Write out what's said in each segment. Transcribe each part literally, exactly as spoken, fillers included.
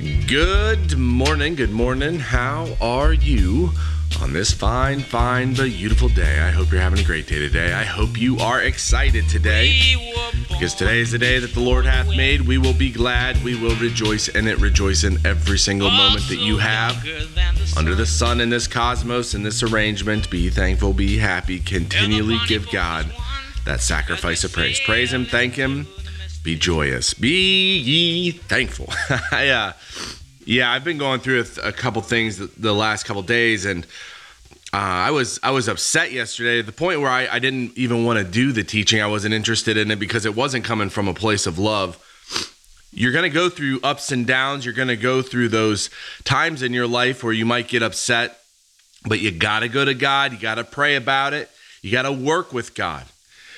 Good morning, good morning. How are you on this fine, fine, beautiful day? I hope you're having a great day today. I hope you are excited today, because today is the day that the Lord hath made. We will be glad, we will rejoice in it. Rejoice in every single moment that you have under the sun in this cosmos, in this arrangement. Be thankful, be happy, continually give God that sacrifice of praise. Praise Him, thank Him, be joyous, be ye thankful. I, uh, yeah, I've been going through a, a couple things the, the last couple days, and uh, I was I was upset yesterday to the point where I, I didn't even want to do the teaching. I wasn't interested in it because it wasn't coming from a place of love. You're going to go through ups and downs. You're going to go through those times in your life where you might get upset, but you got to go to God. You got to pray about it. You got to work with God.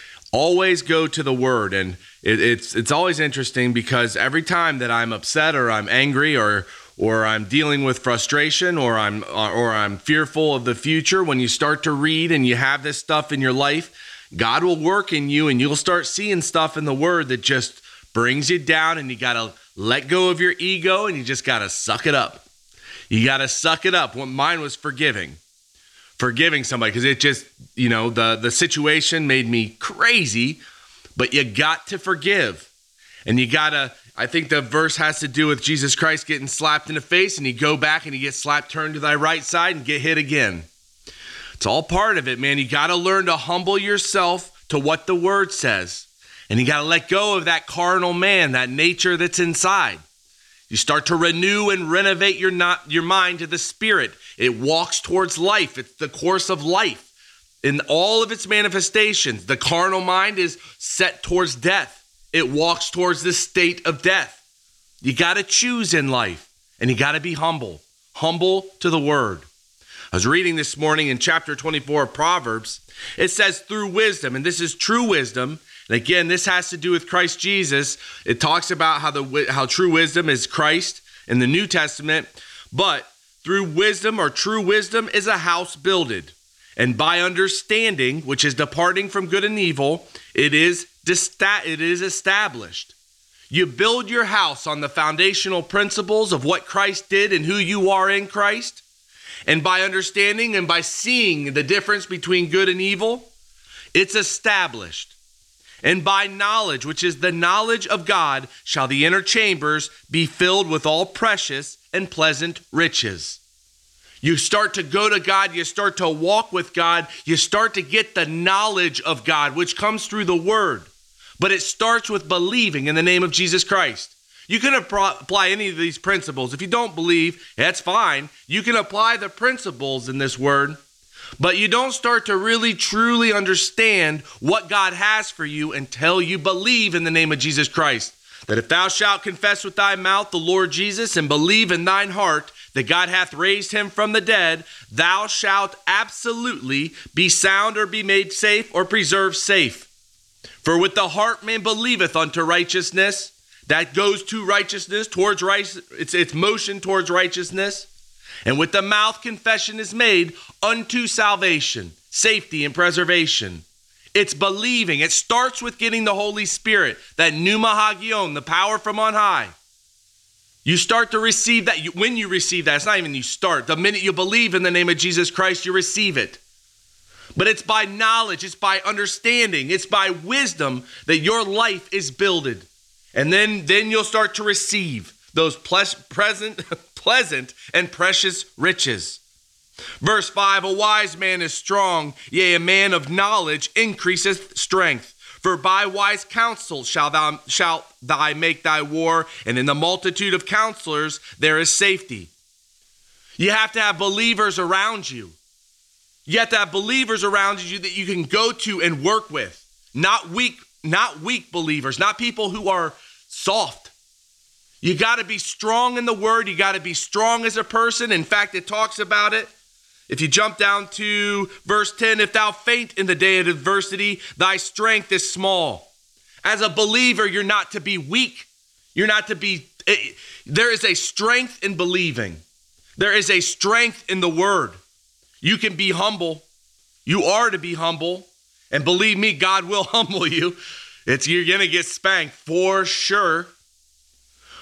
Always go to the Word. And it, it's it's always interesting because every time that I'm upset or I'm angry or or I'm dealing with frustration or I'm or I'm fearful of the future, when you start to read and you have this stuff in your life, God will work in you and you'll start seeing stuff in the Word that just brings you down, and you got to let go of your ego and you just got to suck it up. You got to suck it up. Well, mine was forgiving. Forgiving somebody, because it just, you know, the, the situation made me crazy, but you got to forgive. And you got to, I think the verse has to do with Jesus Christ getting slapped in the face, and you go back and you get slapped, turn to thy right side and get hit again. It's all part of it, man. You got to learn to humble yourself to what the Word says. And you got to let go of that carnal man, that nature that's inside. You start to renew and renovate your not, your mind to the Spirit. It walks towards life. It's the course of life in all of its manifestations. The carnal mind is set towards death. It walks towards the state of death. You got to choose in life, and you got to be humble. Humble to the Word. I was reading this morning in chapter twenty-four of Proverbs. It says, through wisdom, and this is true wisdom. And again, this has to do with Christ Jesus. It talks about how the how true wisdom is Christ in the New Testament. But through wisdom, or true wisdom, is a house builded. And by understanding, which is departing from good and evil, it is dista- it is established. You build your house on the foundational principles of what Christ did and who you are in Christ. And by understanding and by seeing the difference between good and evil, it's established. And by knowledge, which is the knowledge of God, shall the inner chambers be filled with all precious and pleasant riches. You start to go to God, you start to walk with God, you start to get the knowledge of God, which comes through the Word. But it starts with believing in the name of Jesus Christ. You can apply any of these principles. If you don't believe, that's fine. You can apply the principles in this Word. But you don't start to really, truly understand what God has for you until you believe in the name of Jesus Christ. That if thou shalt confess with thy mouth the Lord Jesus and believe in thine heart that God hath raised him from the dead, thou shalt absolutely be sound or be made safe or preserved safe. For with the heart man believeth unto righteousness, that goes to righteousness, towards right, it's, it's motion towards righteousness. And with the mouth confession is made unto salvation, safety, and preservation. It's believing. It starts with getting the Holy Spirit, that pneuma hagion, the power from on high. You start to receive that. You, when you receive that, it's not even you start. The minute you believe in the name of Jesus Christ, you receive it. But it's by knowledge, it's by understanding, it's by wisdom that your life is builded. And then, then you'll start to receive those ple- present pleasant and precious riches. Verse five, a wise man is strong, yea, a man of knowledge increaseth strength. For by wise counsel shalt thou, shalt thou make thy war, and in the multitude of counselors there is safety. You have to have believers around you. You have to have believers around you that you can go to and work with. Not weak, not weak believers, not people who are soft. You got to be strong in the Word. You got to be strong as a person. In fact, it talks about it. If you jump down to verse ten, if thou faint in the day of adversity, thy strength is small. As a believer, you're not to be weak. You're not to be, there is a strength in believing. There is a strength in the Word. You can be humble. You are to be humble. And believe me, God will humble you. It's, you're going to get spanked for sure.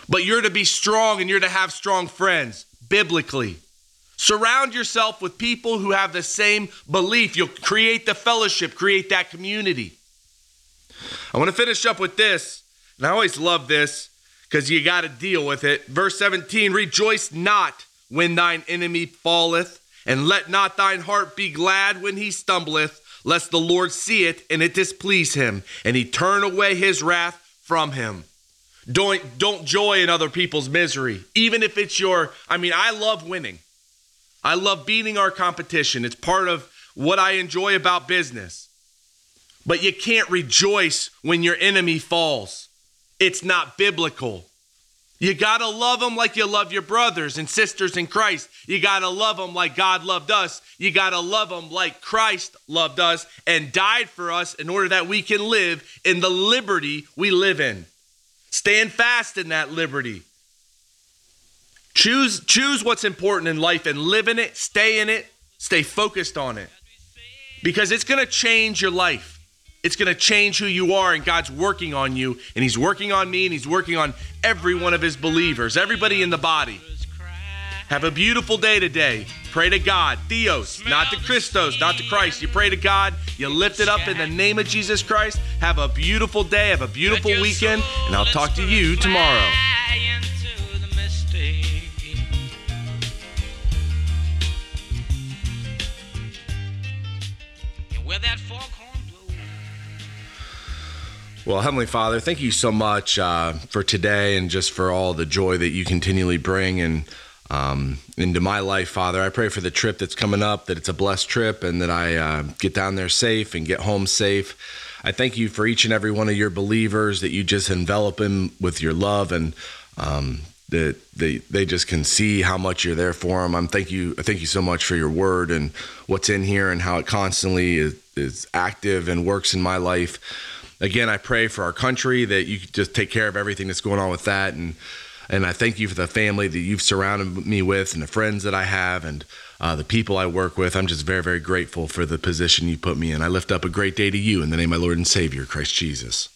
But you're to be strong and you're to have strong friends, biblically. Surround yourself with people who have the same belief. You'll create the fellowship, create that community. I want to finish up with this, and I always love this because you got to deal with it. Verse seventeen, rejoice not when thine enemy falleth, and let not thine heart be glad when he stumbleth, lest the Lord see it and it displease him, and he turn away his wrath from him. Don't, don't joy in other people's misery, even if it's your, I mean, I love winning. I love beating our competition. It's part of what I enjoy about business. But you can't rejoice when your enemy falls. It's not biblical. You got to love them like you love your brothers and sisters in Christ. You got to love them like God loved us. You got to love them like Christ loved us and died for us in order that we can live in the liberty we live in. Stand fast in that liberty. Choose, choose what's important in life and live in it, stay in it, stay focused on it. Because it's going to change your life. It's going to change who you are, and God's working on you, and he's working on me, and he's working on every one of his believers, everybody in the body. Have a beautiful day today. Pray to God, Theos, not to Christos, not to Christ. You pray to God, you lift it up in the name of Jesus Christ. Have a beautiful day, have a beautiful weekend, and I'll talk to you tomorrow. Well, Heavenly Father, thank you so much uh, for today and just for all the joy that you continually bring and um, into my life, Father. I pray for the trip that's coming up, that it's a blessed trip and that I uh, get down there safe and get home safe. I thank you for each and every one of your believers, that you just envelop them with your love, and um, that they they just can see how much you're there for them. I'm thank you. Thank you so much for your word and what's in here and how it constantly is, is active and works in my life. Again, I pray for our country, that you just take care of everything that's going on with that. And and I thank you for the family that you've surrounded me with and the friends that I have and uh, the people I work with. I'm just very, very grateful for the position you put me in. I lift up a great day to you in the name of my Lord and Savior, Christ Jesus.